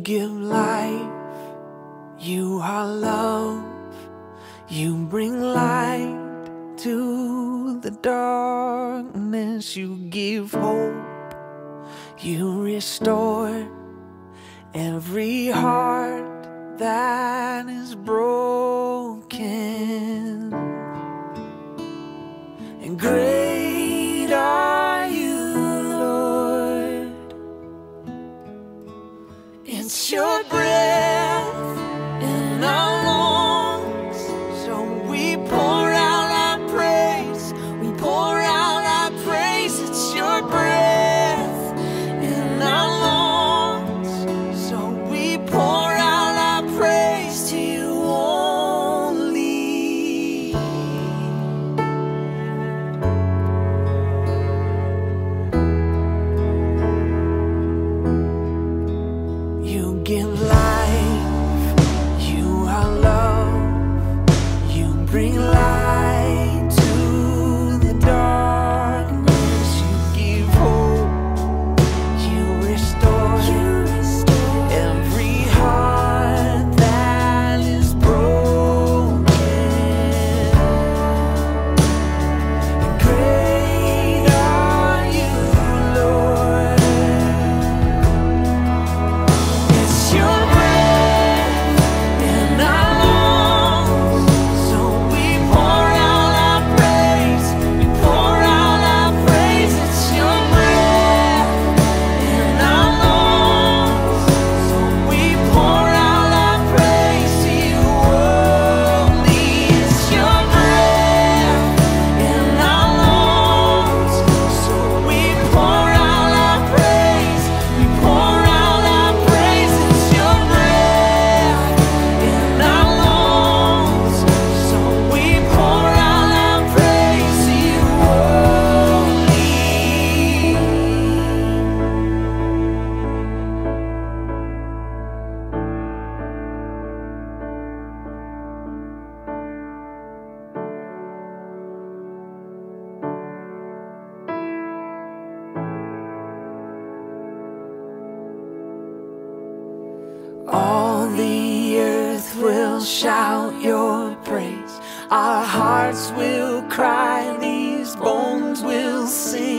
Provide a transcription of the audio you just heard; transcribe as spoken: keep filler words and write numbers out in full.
give life, you are love, you bring light to the darkness, you give hope, you restore every heart that is broken. And great are you, Lord. It's your breath in our lungs, so we pour out our praise, we pour out our praise. It's your breath in our lungs, so we pour out our praise to you only. You give life, you are love, you bring light to the darkness, you give hope, you restore, every heart that is broken. And great are you, Lord. It's your breath in our lungs, so we pour out our praise, we pour out our praise. It's your breath in our lungs, so we pour out our praise to you only. It's your breath in our lungs, so we pour out our praise, we pour out our praise. It's your breath in our lungs, so we pour out our praise to you only. All the earth will shout your praise, our hearts will cry, these bones will sing.